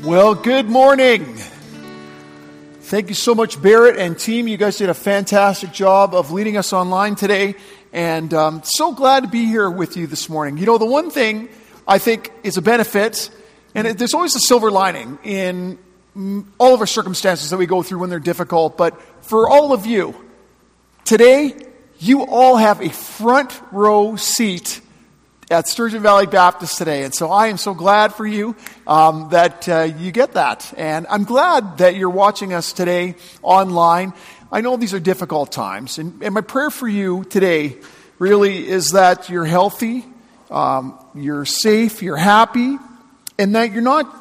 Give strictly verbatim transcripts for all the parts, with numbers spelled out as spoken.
Well, good morning. Thank you so much, Barrett and team. You guys did a fantastic job of leading us online today. And um, so glad to be here with you this morning. You know, the one thing I think is a benefit, and it, there's always a silver lining in all of our circumstances that we go through when they're difficult. But for all of you, today, you all have a front row seat at Sturgeon Valley Baptist today. And so I am so glad for you um, that uh, you get that. And I'm glad that you're watching us today online. I know these are difficult times. And, and my prayer for you today really is that you're healthy, um, you're safe, you're happy, and that you're not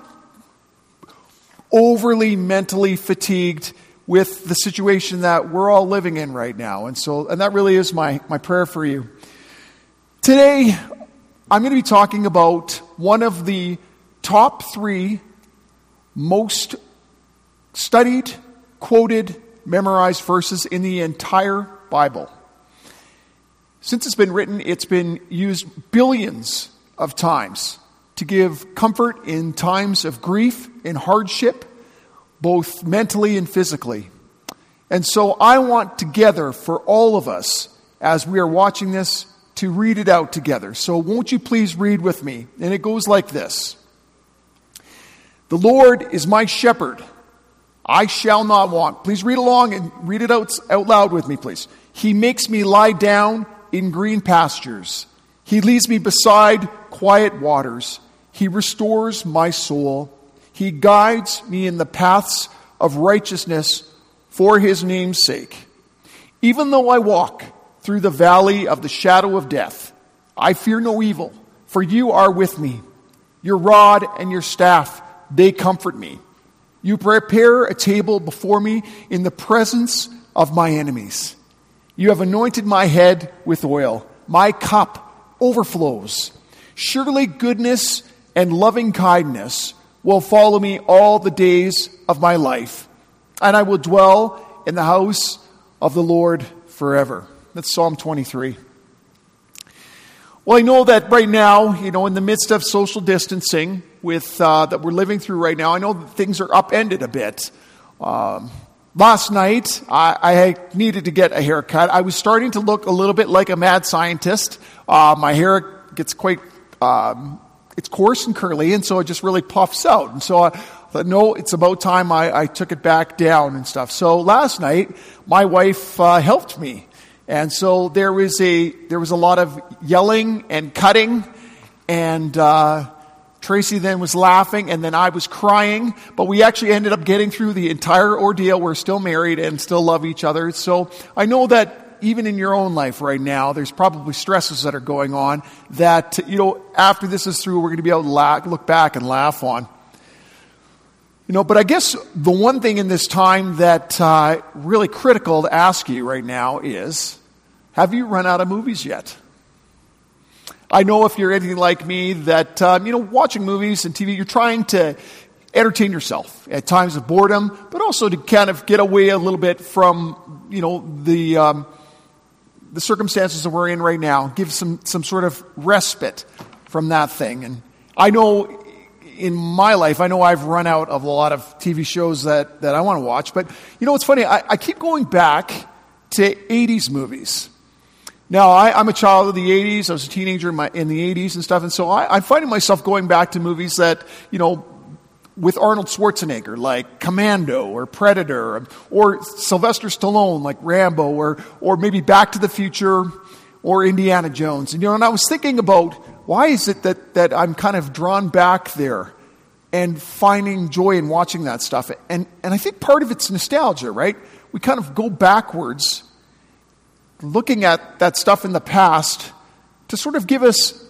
overly mentally fatigued with the situation that we're all living in right now. And so, and that really is my, my prayer for you. Today, I'm going to be talking about one of the top three most studied, quoted, memorized verses in the entire Bible. Since it's been written, it's been used billions of times to give comfort in times of grief and hardship, both mentally and physically. And so I want together for all of us, as we are watching this, to read it out together. So won't you please read with me? And it goes like this. The Lord is my shepherd. I shall not want. Please read along and read it out, out loud with me, please. He makes me lie down in green pastures. He leads me beside quiet waters. He restores my soul. He guides me in the paths of righteousness for his name's sake. Even though I walk through the valley of the shadow of death, I fear no evil, for you are with me. Your rod and your staff, they comfort me. You prepare a table before me in the presence of my enemies. You have anointed my head with oil. My cup overflows. Surely goodness and loving kindness will follow me all the days of my life, and I will dwell in the house of the Lord forever. That's Psalm twenty-three. Well, I know that right now, you know, in the midst of social distancing with uh, that we're living through right now, I know that things are upended a bit. Um, last night, I, I needed to get a haircut. I was starting to look a little bit like a mad scientist. Uh, my hair gets quite, um, it's coarse and curly, and so it just really puffs out. And so I thought, no, it's about time I, I took it back down and stuff. So last night, my wife uh, helped me. And so there was a there was a lot of yelling and cutting, and uh, Tracy then was laughing, and then I was crying. But we actually ended up getting through the entire ordeal. We're still married and still love each other. So I know that even in your own life right now, there's probably stresses that are going on that, you know, after this is through, we're going to be able to laugh, look back and laugh on. You know, but I guess the one thing in this time that uh, really critical to ask you right now is, have you run out of movies yet? I know if you're anything like me that, um, you know, watching movies and T V, you're trying to entertain yourself at times of boredom, but also to kind of get away a little bit from, you know, the um, the circumstances that we're in right now. Give some, some sort of respite from that thing. And I know in my life, I know I've run out of a lot of T V shows that, that I want to watch. But, you know, it's funny. I, I keep going back to eighties movies. Now, I, I'm a child of the eighties. I was a teenager in, my, in the eighties and stuff. And so I, I'm finding myself going back to movies that, you know, with Arnold Schwarzenegger, like Commando or Predator, or, or Sylvester Stallone, like Rambo, or or maybe Back to the Future or Indiana Jones. And, you know, and I was thinking about, why is it that, that I'm kind of drawn back there and finding joy in watching that stuff? And and I think part of it's nostalgia, right? We kind of go backwards, looking at that stuff in the past to sort of give us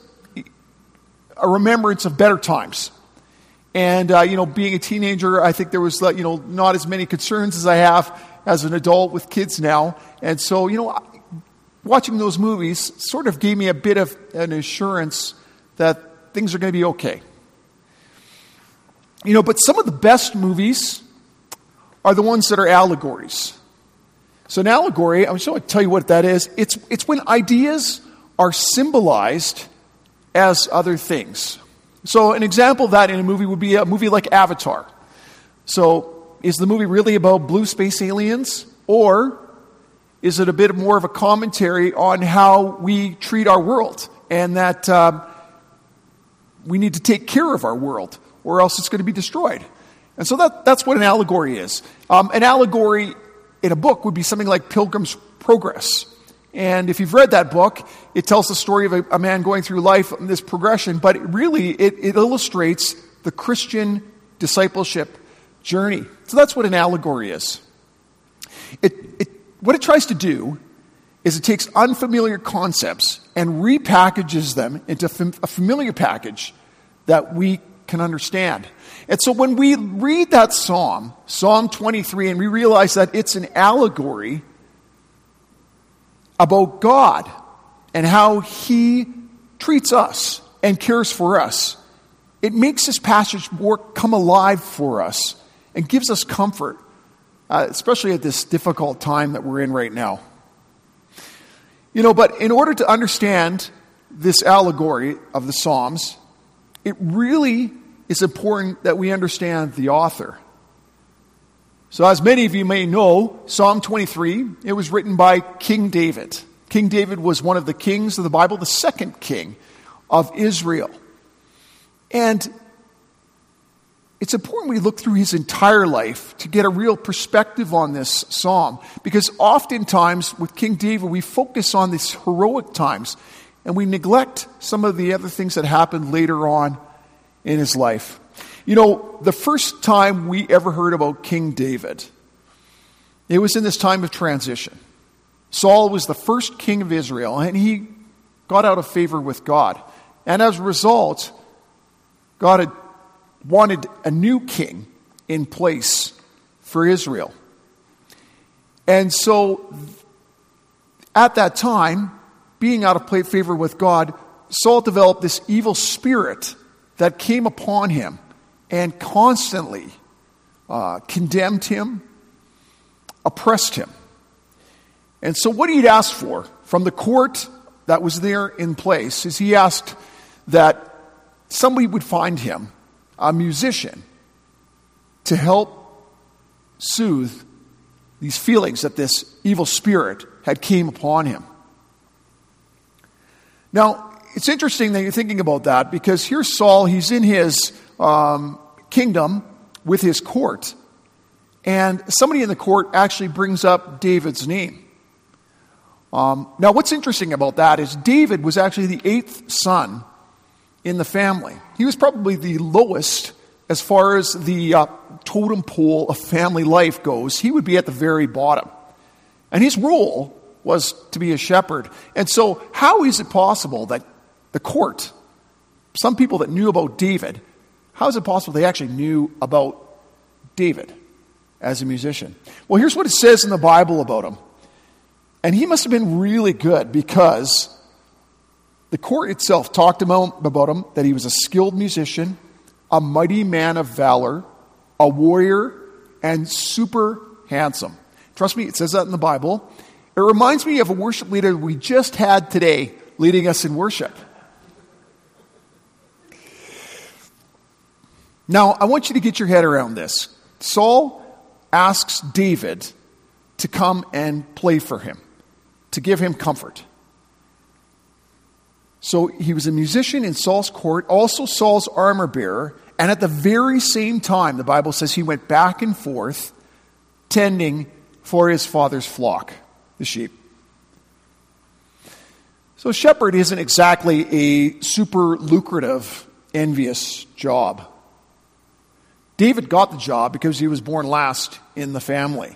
a remembrance of better times. And, uh, you know, being a teenager, I think there was, you know, not as many concerns as I have as an adult with kids now. And so, you know, watching those movies sort of gave me a bit of an assurance that things are going to be okay. You know, but some of the best movies are the ones that are allegories. So an allegory, I'm just going to tell you what that is. It's it's when ideas are symbolized as other things. So an example of that in a movie would be a movie like Avatar. So is the movie really about blue space aliens, or is it a bit more of a commentary on how we treat our world, and that um, we need to take care of our world, or else it's going to be destroyed? And so that, that's what an allegory is. Um, an allegory in a book would be something like Pilgrim's Progress. And if you've read that book, it tells the story of a, a man going through life in this progression, but it really, it, it illustrates the Christian discipleship journey. So that's what an allegory is. It, it, what it tries to do is it takes unfamiliar concepts and repackages them into fam- a familiar package that we can understand. And so when we read that psalm, Psalm twenty-three, and we realize that it's an allegory about God and how He treats us and cares for us, it makes this passage more come alive for us and gives us comfort, uh, especially at this difficult time that we're in right now. You know, but in order to understand this allegory of the Psalms, it really is important that we understand the author. So as many of you may know, Psalm twenty-three, it was written by King David. King David was one of the kings of the Bible, the second king of Israel. And it's important we look through his entire life to get a real perspective on this psalm, because oftentimes with King David we focus on these heroic times and we neglect some of the other things that happened later on in his life. You know, the first time we ever heard about King David, it was in this time of transition. Saul was the first king of Israel, and he got out of favor with God. And as a result, God had wanted a new king in place for Israel. And so, at that time, being out of favor with God, Saul developed this evil spirit that came upon him and constantly uh, condemned him, oppressed him. And so what he'd asked for from the court that was there in place is he asked that somebody would find him a musician to help soothe these feelings that this evil spirit had came upon him. Now, it's interesting that you're thinking about that, because here's Saul, he's in his um, kingdom with his court, and somebody in the court actually brings up David's name. Um, now, what's interesting about that is David was actually the eighth son in the family. He was probably the lowest as far as the uh, totem pole of family life goes. He would be at the very bottom. And his role was to be a shepherd. And so how is it possible that the court, some people that knew about David, how is it possible they actually knew about David as a musician? Well, here's what it says in the Bible about him. And he must have been really good, because the court itself talked about, about him, that he was a skilled musician, a mighty man of valor, a warrior, and super handsome. Trust me, it says that in the Bible. It reminds me of a worship leader we just had today leading us in worship. Now, I want you to get your head around this. Saul asks David to come and play for him, to give him comfort. So he was a musician in Saul's court, also Saul's armor bearer, and at the very same time, the Bible says he went back and forth tending for his father's flock, the sheep. So shepherd isn't exactly a super lucrative, envious job. David got the job because he was born last in the family.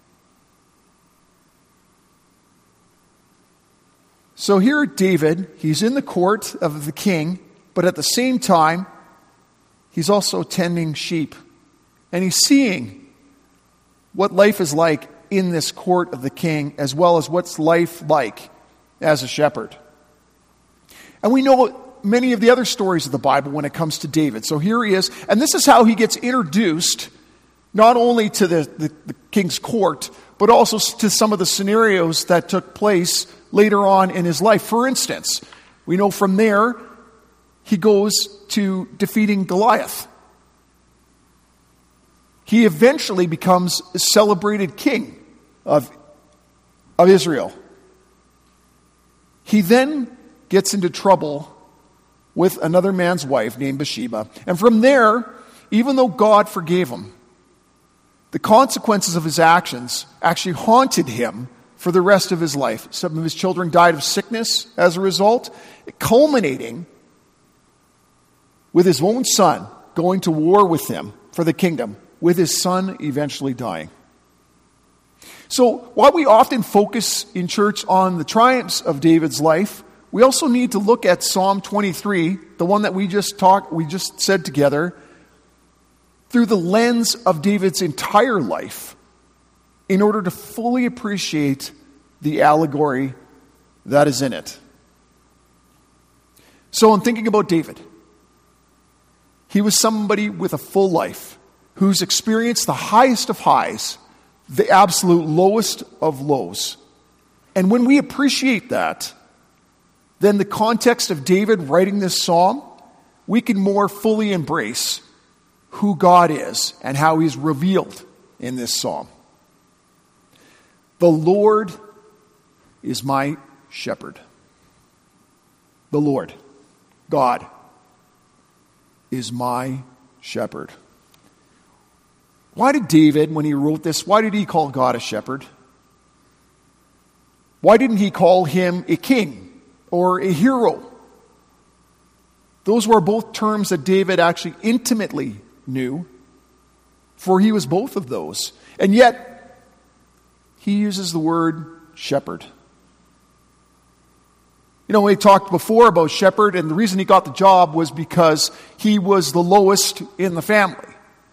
So here David, he's in the court of the king, but at the same time, he's also tending sheep. And he's seeing what life is like in this court of the king, as well as what's life like as a shepherd. And we know many of the other stories of the Bible when it comes to David. So here he is, and this is how he gets introduced, not only to the, the, the king's court, but also to some of the scenarios that took place later on in his life. For instance, we know from there he goes to defeating Goliath. He eventually becomes a celebrated king of, of Israel. He then gets into trouble with another man's wife named Bathsheba. And from there, even though God forgave him, the consequences of his actions actually haunted him for the rest of his life. Some of his children died of sickness as a result, culminating with his own son going to war with him for the kingdom, with his son eventually dying. So while we often focus in church on the triumphs of David's life, we also need to look at Psalm twenty-three, the one that we just talked, we just said together, through the lens of David's entire life, in order to fully appreciate the allegory that is in it. So in thinking about David, he was somebody with a full life who's experienced the highest of highs, the absolute lowest of lows. And when we appreciate that, then the context of David writing this psalm, we can more fully embrace who God is and how he's revealed in this psalm. The Lord is my shepherd. The Lord, God, is my shepherd. Why did David, when he wrote this, why did he call God a shepherd? Why didn't he call him a king or a hero? Those were both terms that David actually intimately knew, for he was both of those. And yet, he uses the word shepherd. You know, we talked before about shepherd, and the reason he got the job was because he was the lowest in the family.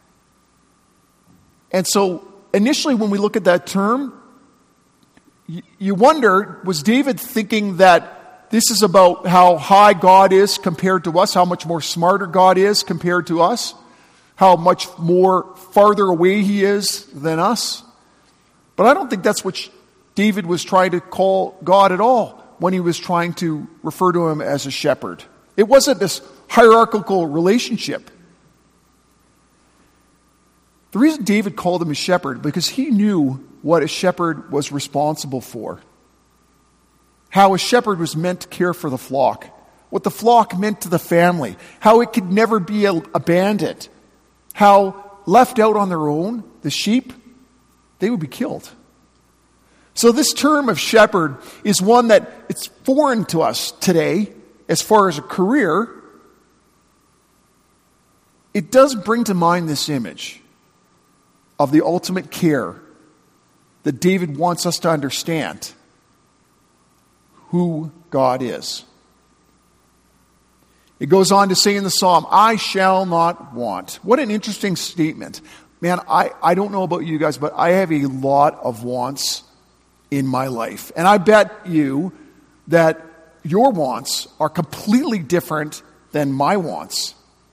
And so, initially when we look at that term, you, you wonder, was David thinking that this is about how high God is compared to us, how much more smarter God is compared to us, how much more farther away he is than us? But I don't think that's what David was trying to call God at all when he was trying to refer to him as a shepherd. It wasn't this hierarchical relationship. The reason David called him a shepherd, because he knew what a shepherd was responsible for. How a shepherd was meant to care for the flock. What the flock meant to the family. How it could never be abandoned. How left out on their own, the sheep, they would be killed. So this term of shepherd is one that it's foreign to us today as far as a career. It does bring to mind this image of the ultimate care that David wants us to understand who God is. It goes on to say in the psalm, I shall not want. What an interesting statement. Man, I, I don't know about you guys, but I have a lot of wants in my life. And I bet you that your wants are completely different than my wants.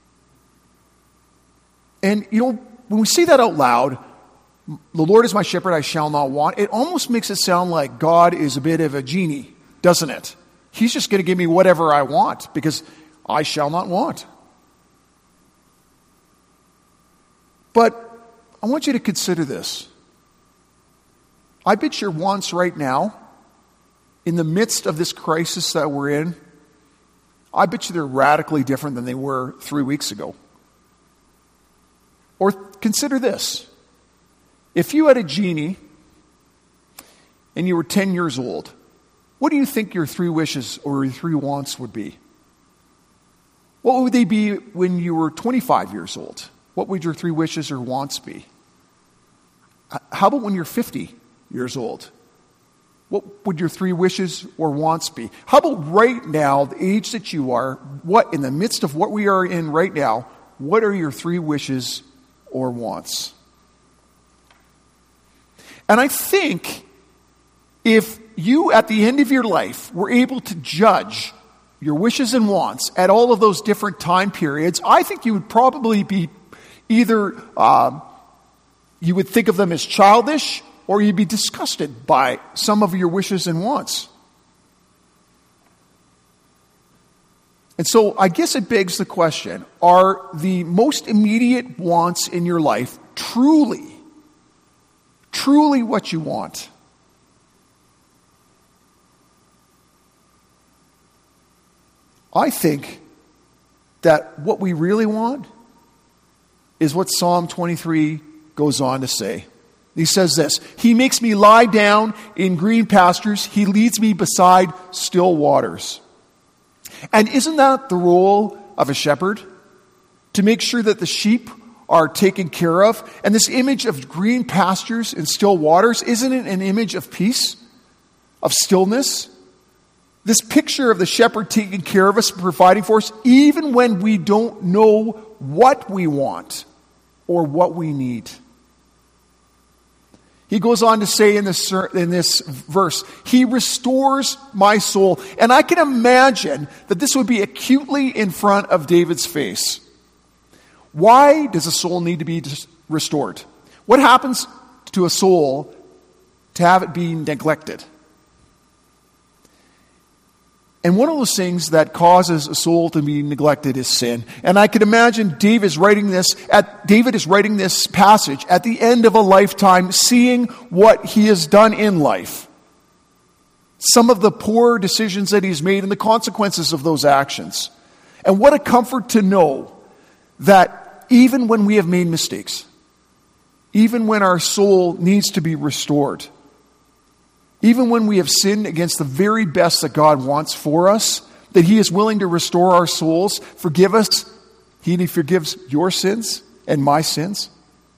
And, you know, when we say that out loud, the Lord is my shepherd, I shall not want, it almost makes it sound like God is a bit of a genie, doesn't it? He's just going to give me whatever I want because I shall not want. But I want you to consider this. I bet your wants right now, in the midst of this crisis that we're in, I bet you they're radically different than they were three weeks ago. Or consider this. If you had a genie and you were ten years old, what do you think your three wishes or your three wants would be? What would they be when you were twenty-five years old? What would your three wishes or wants be? How about when you're fifty years old? What would your three wishes or wants be? How about right now, the age that you are, what in the midst of what we are in right now, what are your three wishes or wants? And I think if you, at the end of your life, were able to judge your wishes and wants at all of those different time periods, I think you would probably be either, um, you would think of them as childish, or you'd be disgusted by some of your wishes and wants. And so I guess it begs the question, are the most immediate wants in your life truly, truly what you want? I think that what we really want is what Psalm twenty-three goes on to say. He says this, "He makes me lie down in green pastures. He leads me beside still waters." And isn't that the role of a shepherd? To make sure that the sheep are taken care of? And this image of green pastures and still waters, isn't it an image of peace, of stillness? This picture of the shepherd taking care of us, providing for us, even when we don't know what we want or what we need. He goes on to say in this, in this verse, "He restores my soul." And I can imagine that this would be acutely in front of David's face. Why does a soul need to be restored? What happens to a soul to have it be neglected? And one of those things that causes a soul to be neglected is sin. And I can imagine David is writing this at David is writing this passage at the end of a lifetime, seeing what he has done in life. Some of the poor decisions that he's made and the consequences of those actions. And what a comfort to know that even when we have made mistakes, even when our soul needs to be restored, even when we have sinned against the very best that God wants for us, that He is willing to restore our souls, forgive us. He forgives your sins and my sins.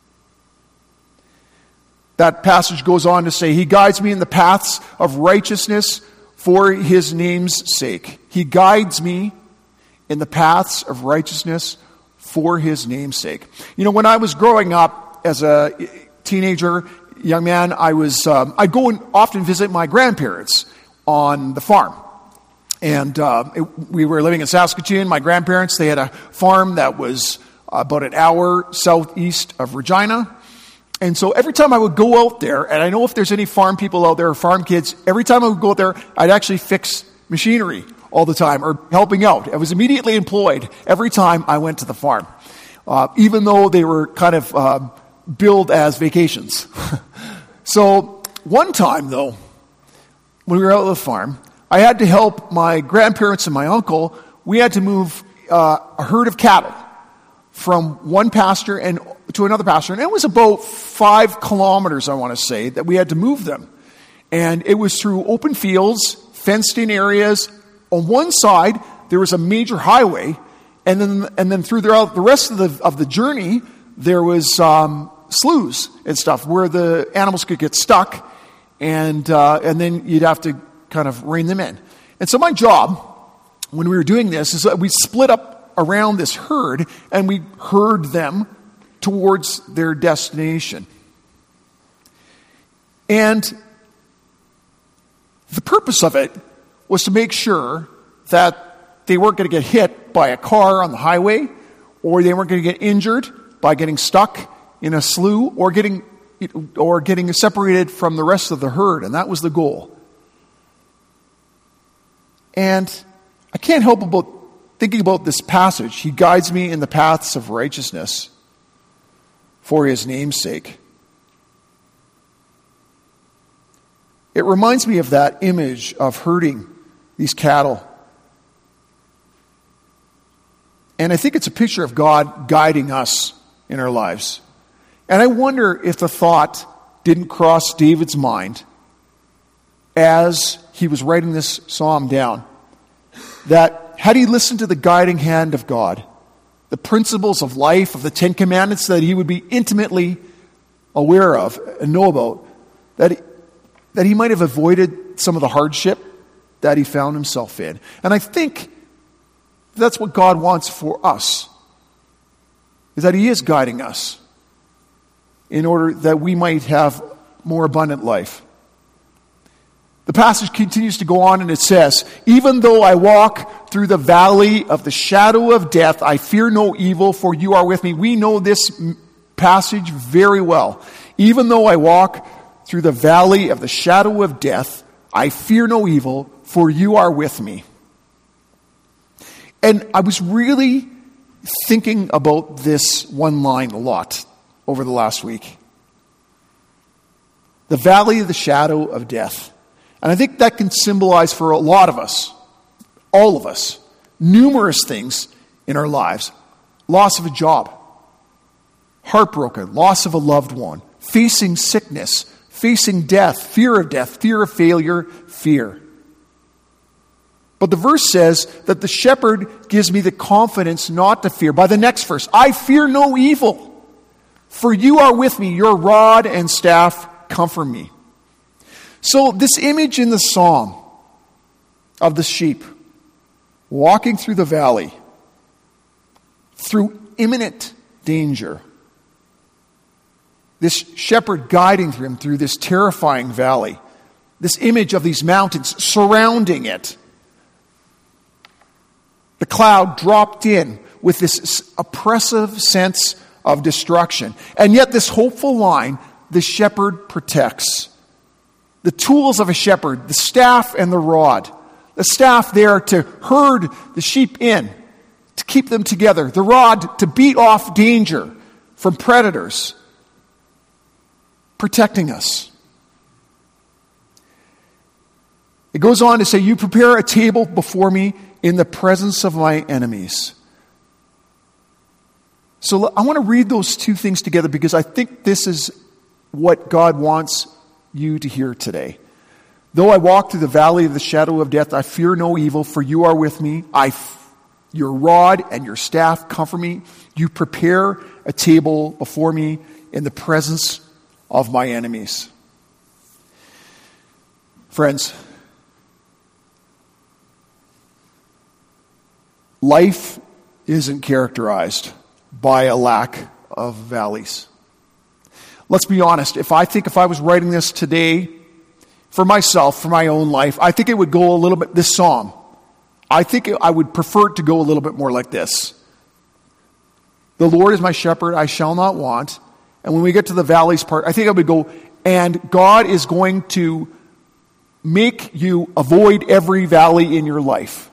That passage goes on to say, "He guides me in the paths of righteousness for His name's sake." He guides me in the paths of righteousness for His name's sake. You know, when I was growing up as a teenager, young man, I was, um, I'd go and often visit my grandparents on the farm. And uh, it, we were living in Saskatoon. My grandparents, they had a farm that was about an hour southeast of Regina. And so every time I would go out there, and I know if there's any farm people out there or farm kids, every time I would go out there, I'd actually fix machinery all the time, or helping out. I was immediately employed every time I went to the farm, uh, even though they were kind of uh, billed as vacations. So one time, though, when we were out at the farm, I had to help my grandparents and my uncle. We had to move uh, a herd of cattle from one pasture and to another pasture. And it was about five kilometers, I want to say, that we had to move them. And it was through open fields, fenced-in areas. On one side, there was a major highway. And then and then through the, the rest of the, of the journey, there was um, sloughs and stuff where the animals could get stuck. And uh, and then you'd have to kind of rein them in. And so my job, when we were doing this, is that we split up around this herd and we herd them towards their destination. And the purpose of it was to make sure that they weren't going to get hit by a car on the highway, or they weren't going to get injured by getting stuck in a slough, or getting or getting separated from the rest of the herd. And that was the goal. And I can't help about thinking about this passage. He guides me in the paths of righteousness for His name's sake. It reminds me of that image of herding these cattle. And I think it's a picture of God guiding us in our lives. And I wonder if the thought didn't cross David's mind as he was writing this psalm down, that had he listened to the guiding hand of God, the principles of life, of the Ten Commandments that he would be intimately aware of and know about, that he, that he might have avoided some of the hardship that he found himself in. And I think that's what God wants for us, is that He is guiding us in order that we might have more abundant life. The passage continues to go on and it says, "Even though I walk through the valley of the shadow of death, I fear no evil, for you are with me." We know this passage very well. Even though I walk through the valley of the shadow of death, I fear no evil, for you are with me. And I was really thinking about this one line a lot over the last week. The valley of the shadow of death. And I think that can symbolize for a lot of us, all of us, numerous things in our lives. Loss of a job, heartbroken, loss of a loved one, facing sickness, facing death, fear of death, fear of failure, fear. But the verse says that the shepherd gives me the confidence not to fear. By the next verse, I fear no evil, for you are with me, your rod and staff comfort me. So this image in the psalm of the sheep walking through the valley, through imminent danger, this shepherd guiding him through this terrifying valley, this image of these mountains surrounding it, the cloud dropped in with this oppressive sense of destruction. And yet this hopeful line, the shepherd protects. The tools of a shepherd, the staff and the rod. The staff there to herd the sheep in, to keep them together. The rod to beat off danger from predators, protecting us. It goes on to say, you prepare a table before me in the presence of my enemies. So I want to read those two things together because I think this is what God wants you to hear today. Though I walk through the valley of the shadow of death, I fear no evil, for you are with me. I, your rod and your staff comfort me. You prepare a table before me in the presence of my enemies. Friends, life isn't characterized by a lack of valleys. Let's be honest. If I think if I was writing this today for myself, for my own life, I think it would go a little bit, this psalm, I think I would prefer it to go a little bit more like this. The Lord is my shepherd, I shall not want. And when we get to the valleys part, I think I would go, and God is going to make you avoid every valley in your life.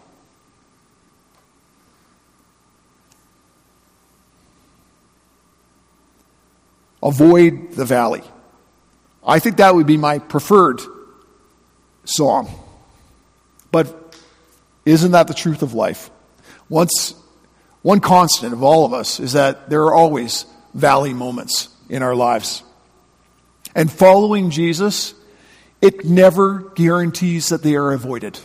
Avoid the valley. I think that would be my preferred psalm. But isn't that the truth of life? Once, one constant of all of us is that there are always valley moments in our lives. And following Jesus, it never guarantees that they are avoided.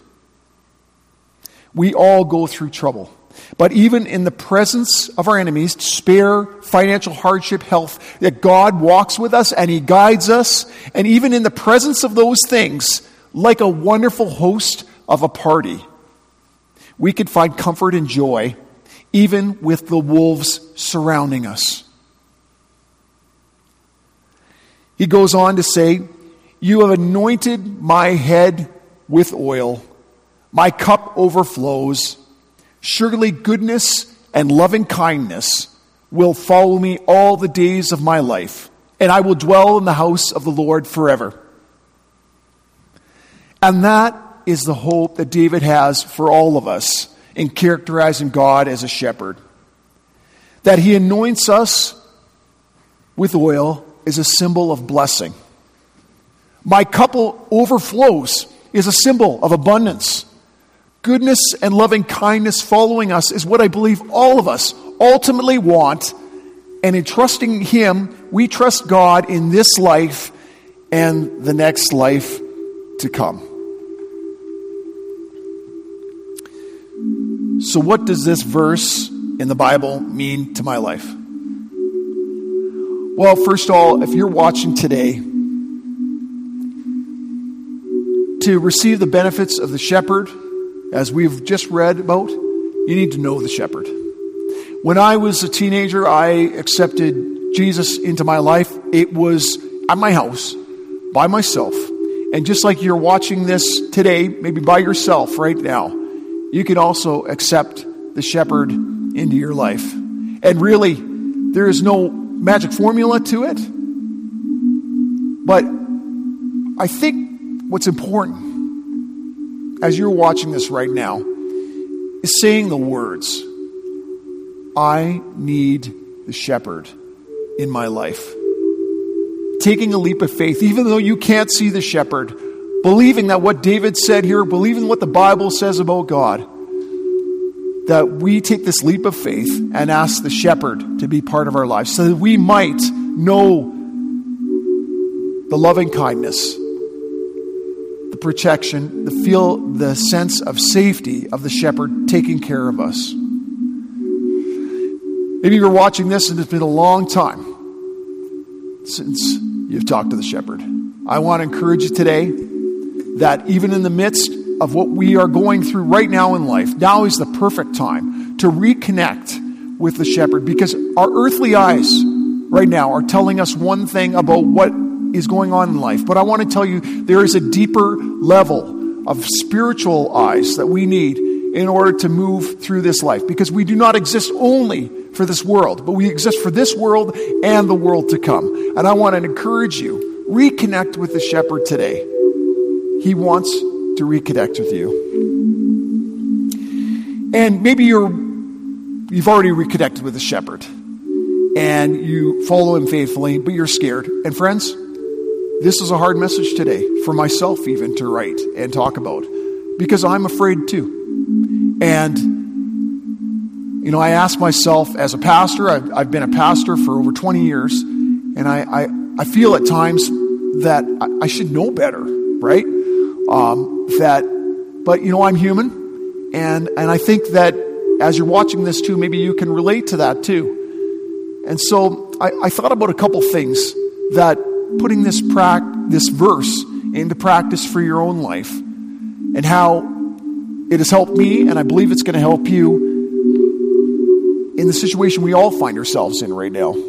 We all go through trouble. But even in the presence of our enemies, despair, financial hardship, health, that God walks with us and He guides us. And even in the presence of those things, like a wonderful host of a party, we can find comfort and joy, even with the wolves surrounding us. He goes on to say, you have anointed my head with oil. My cup overflows. Surely goodness and loving kindness will follow me all the days of my life, and I will dwell in the house of the Lord forever. And that is the hope that David has for all of us in characterizing God as a shepherd. That He anoints us with oil is a symbol of blessing. My cup overflows is a symbol of abundance. Goodness and loving kindness following us is what I believe all of us ultimately want. And in trusting Him, we trust God in this life and the next life to come. So what does this verse in the Bible mean to my life? Well, first of all, if you're watching today, to receive the benefits of the shepherd, as we've just read about, you need to know the shepherd. When I was a teenager, I accepted Jesus into my life. It was at my house, by myself. And just like you're watching this today, maybe by yourself right now, you can also accept the shepherd into your life. And really, there is no magic formula to it. But I think what's important, as you're watching this right now, is saying the words, I need the shepherd in my life. Taking a leap of faith, even though you can't see the shepherd, believing that what David said here, believing what the Bible says about God, that we take this leap of faith and ask the shepherd to be part of our lives so that we might know the loving kindness, the protection, the feel the sense of safety of the shepherd taking care of us. Maybe you're watching this and it's been a long time since you've talked to the shepherd. I want to encourage you today that even in the midst of what we are going through right now in life, now is the perfect time to reconnect with the shepherd, because our earthly eyes right now are telling us one thing about what is going on in life. But I want to tell you, there is a deeper level of spiritual eyes that we need in order to move through this life, because we do not exist only for this world, but we exist for this world and the world to come. And I want to encourage you, reconnect with the shepherd today. He wants to reconnect with you. And maybe you're, you've already reconnected with the shepherd and you follow him faithfully, but you're scared. And friends, this is a hard message today for myself even to write and talk about, because I'm afraid too. And, you know, I ask myself as a pastor, I've, I've been a pastor for over twenty years, and I, I, I feel at times that I, I should know better, right? Um, that, but, you know, I'm human, and, and I think that as you're watching this too, maybe you can relate to that too. And so I, I thought about a couple things that putting this prac- this verse into practice for your own life, and how it has helped me, and I believe it's going to help you in the situation we all find ourselves in right now.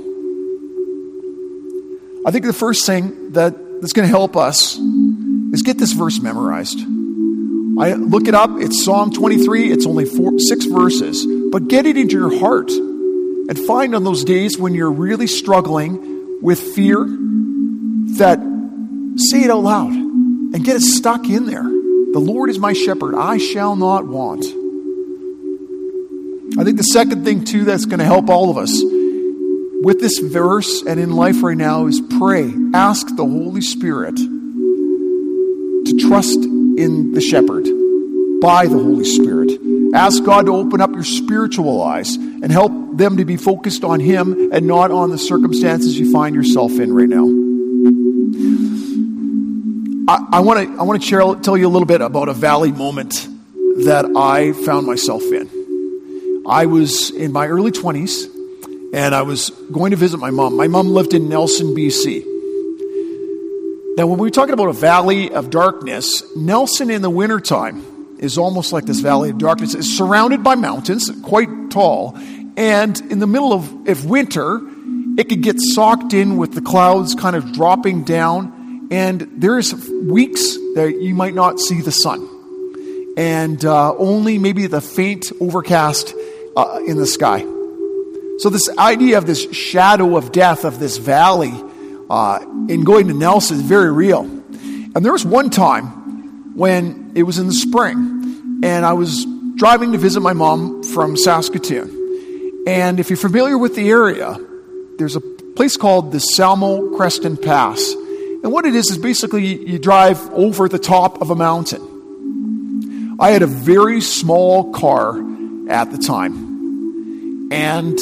I think the first thing that, that's going to help us is get this verse memorized. I look it up. It's Psalm twenty-three. It's only four, six verses. But get it into your heart and find on those days when you're really struggling with fear that say it out loud and get it stuck in there. The Lord is my shepherd. I shall not want. I think the second thing, too, that's going to help all of us with this verse and in life right now is pray. Ask the Holy Spirit to trust in the shepherd by the Holy Spirit. Ask God to open up your spiritual eyes and help them to be focused on Him and not on the circumstances you find yourself in right now. I want to I want to tell you a little bit about a valley moment that I found myself in. I was in my early twenties, and I was going to visit my mom. My mom lived in Nelson, B C. Now, when we're talking about a valley of darkness, Nelson in the wintertime is almost like this valley of darkness. It's surrounded by mountains, quite tall, and in the middle of, of winter, it could get socked in with the clouds kind of dropping down. And there's weeks that you might not see the sun. And uh, only maybe the faint overcast uh, in the sky. So this idea of this shadow of death of this valley uh, in going to Nelson is very real. And there was one time when it was in the spring. And I was driving to visit my mom from Saskatoon. And if you're familiar with the area, there's a place called the Salmo Creston Pass. And what it is is basically you drive over the top of a mountain. I had a very small car at the time. And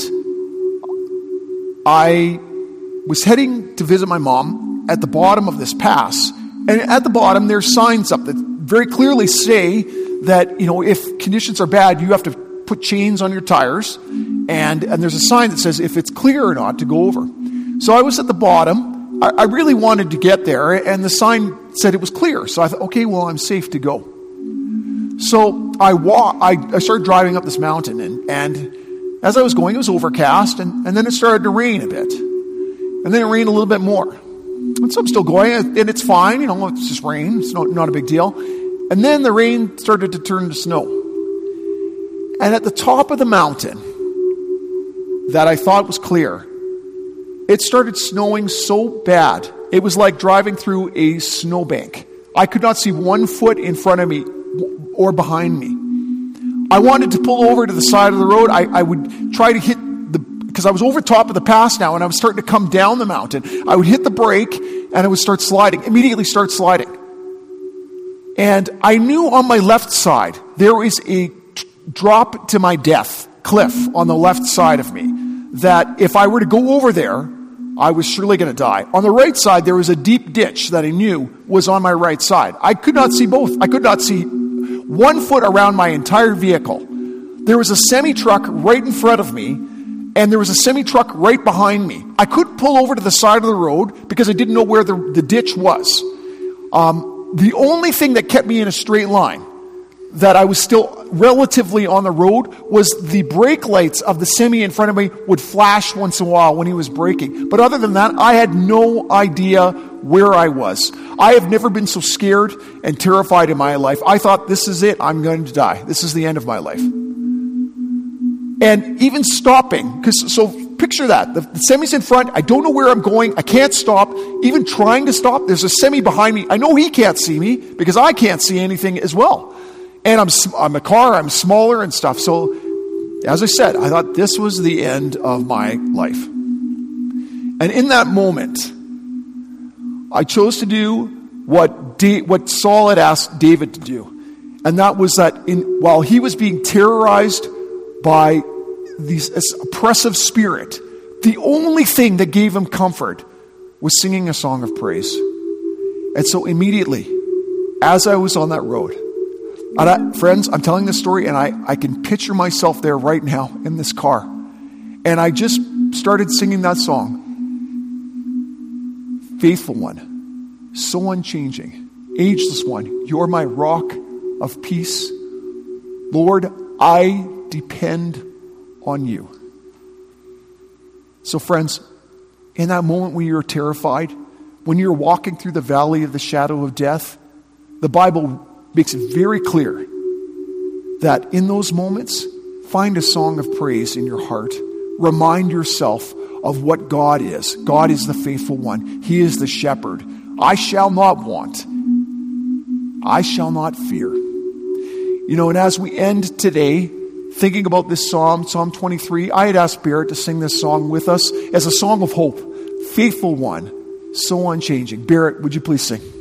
I was heading to visit my mom at the bottom of this pass. And at the bottom, there's signs up that very clearly say that, you know, if conditions are bad, you have to put chains on your tires. And, and there's a sign that says if it's clear or not to go over. So I was at the bottom. I really wanted to get there, and the sign said it was clear. So I thought, okay, well, I'm safe to go. So I wa- I, I started driving up this mountain, and, and as I was going, it was overcast, and, and then it started to rain a bit. And then it rained a little bit more. And so I'm still going, and it's fine, you know, it's just rain. It's not, not a big deal. And then the rain started to turn to snow. And at the top of the mountain that I thought was clear, it started snowing so bad, it was like driving through a snowbank. I could not see one foot in front of me or behind me. I wanted to pull over to the side of the road. I, I would try to hit the, because I was over top of the pass now and I was starting to come down the mountain. I would hit the brake and I would start sliding, immediately start sliding. And I knew on my left side, there was a t- drop to my death cliff on the left side of me, that if I were to go over there, I was surely going to die. On the right side, there was a deep ditch that I knew was on my right side. I could not see both. I could not see one foot around my entire vehicle. There was a semi-truck right in front of me, and there was a semi-truck right behind me. I couldn't pull over to the side of the road because I didn't know where the, the ditch was. Um, the only thing that kept me in a straight line, that I was still relatively on the road, was the brake lights of the semi in front of me would flash once in a while when he was braking. But other than that, I had no idea where I was. I have never been so scared and terrified in my life. I thought, this is it. I'm going to die. This is the end of my life. And even stopping, because so picture that. The, the semi's in front. I don't know where I'm going. I can't stop. Even trying to stop, there's a semi behind me. I know he can't see me because I can't see anything as well. And I'm, I'm a car, I'm smaller and stuff. So, as I said, I thought this was the end of my life. And in that moment, I chose to do what da- what Saul had asked David to do. And that was that in, while he was being terrorized by this, this oppressive spirit, the only thing that gave him comfort was singing a song of praise. And so immediately, as I was on that road, and I, friends, I'm telling this story and I, I can picture myself there right now in this car. And I just started singing that song. Faithful one, so unchanging, ageless one, you're my rock of peace. Lord, I depend on you. So friends, in that moment when you're terrified, when you're walking through the valley of the shadow of death, the Bible makes it very clear that in those moments, find a song of praise in your heart. Remind yourself of what God is. God is the faithful one. He is the shepherd. I shall not want. I shall not fear. You know, and as we end today, thinking about this psalm, Psalm twenty-three, I had asked Barrett to sing this song with us as a song of hope. Faithful one, so unchanging. Barrett, would you please sing?